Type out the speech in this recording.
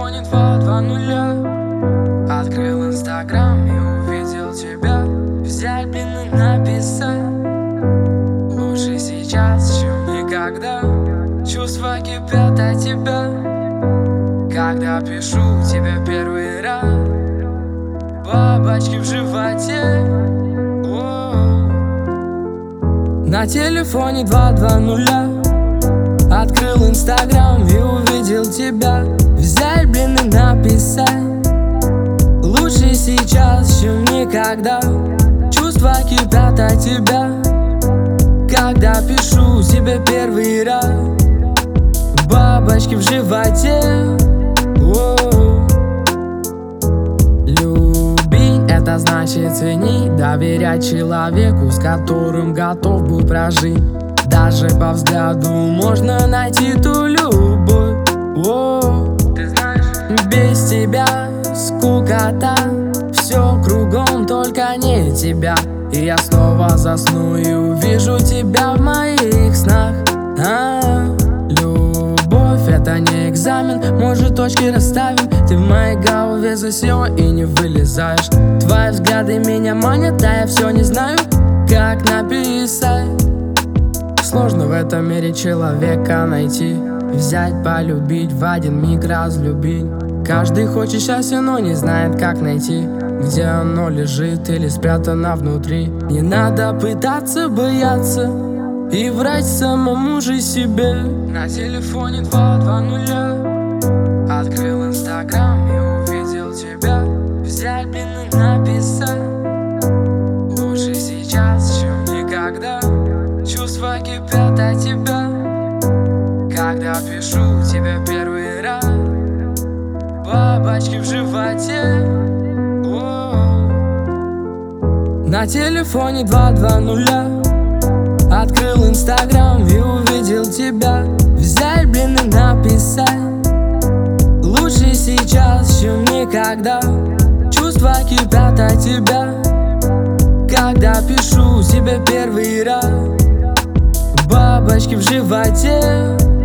телефоне 220. Открыл Инстаграм и увидел тебя. Взять, блин, и написать. Лучше сейчас, чем никогда. Чувства кипят от тебя. Когда пишу тебе первый раз, бабочки в животе. На телефоне 220. Открыл Инстаграм и увидел тебя. Взять, блин, и написать. Лучше сейчас, чем никогда. Чувства кипят от тебя. Когда пишу тебе первый раз, бабочки в животе. Любить — это значит ценить, доверять человеку, с которым готов был прожить. Даже по взгляду можно найти ту любовь. Ты знаешь, без тебя скукота, все кругом, только не тебя. И я снова засну и увижу тебя в моих снах. Любовь — это не экзамен, может, точки расставим. Ты в моей голове засела и не вылезаешь. Твои взгляды меня манят, а я все не знаю, как написать. Сложно в этом мире человека найти, взять, полюбить, в один миг разлюбить. Каждый хочет счастья, но не знает, как найти, где оно лежит или спрятано внутри. Не надо пытаться бояться и врать самому же себе. На телефоне 220. Открыл Инстаграм и увидел тебя. Взять, блин, и написать. Лучше сейчас, чем никогда. Чувства кипят от тебя. Когда пишу тебе первый раз, бабочки в животе. На телефоне 220. Открыл Инстаграм и увидел тебя. Взять, блин, и написать. Лучше сейчас, чем никогда. Чувства кипят от тебя. Когда пишу тебе первый раз, бабочки в животе.